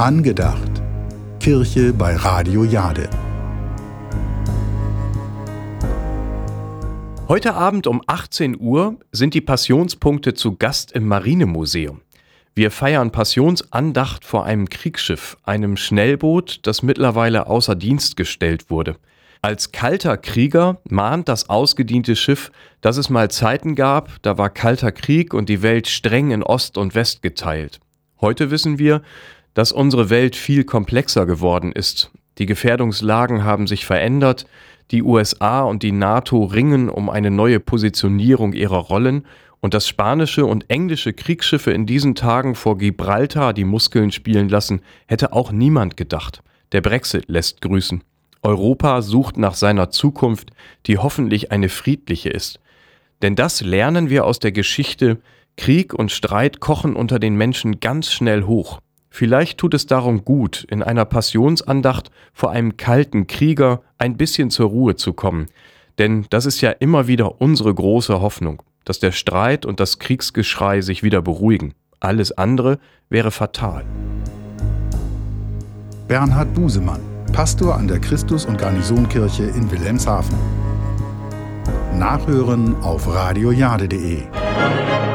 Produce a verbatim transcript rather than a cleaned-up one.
Angedacht. Kirche bei Radio Jade. Heute Abend um achtzehn Uhr sind die Passionspunkte zu Gast im Marinemuseum. Wir feiern Passionsandacht vor einem Kriegsschiff, einem Schnellboot, das mittlerweile außer Dienst gestellt wurde. Als kalter Krieger mahnt das ausgediente Schiff, dass es mal Zeiten gab, da war kalter Krieg und die Welt streng in Ost und West geteilt. Heute wissen wir, dass unsere Welt viel komplexer geworden ist. Die Gefährdungslagen haben sich verändert, die U S A und die NATO ringen um eine neue Positionierung ihrer Rollen und dass spanische und englische Kriegsschiffe in diesen Tagen vor Gibraltar die Muskeln spielen lassen, hätte auch niemand gedacht. Der Brexit lässt grüßen. Europa sucht nach seiner Zukunft, die hoffentlich eine friedliche ist. Denn das lernen wir aus der Geschichte: Krieg und Streit kochen unter den Menschen ganz schnell hoch. Vielleicht tut es darum gut, in einer Passionsandacht vor einem kalten Krieger ein bisschen zur Ruhe zu kommen. Denn das ist ja immer wieder unsere große Hoffnung, dass der Streit und das Kriegsgeschrei sich wieder beruhigen. Alles andere wäre fatal. Bernhard Busemann, Pastor an der Christus- und Garnisonkirche in Wilhelmshaven. Nachhören auf radiojade punkt de.